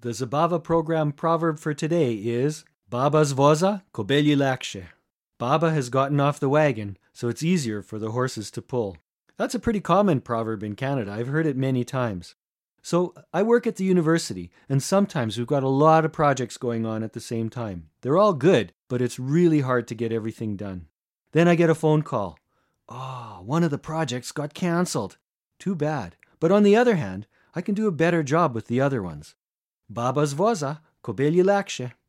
The Zabava program proverb for today is Baba's voza, kobeli lakshe. Baba has gotten off the wagon, so it's easier for the horses to pull. That's a pretty common proverb in Canada. I've heard it many times. So I work at the university, and sometimes we've got a lot of projects going on at the same time. They're all good, but it's really hard to get everything done. Then I get a phone call. One of the projects got cancelled. Too bad. But on the other hand, I can do a better job with the other ones. Baba's voza, kobeli lakshe.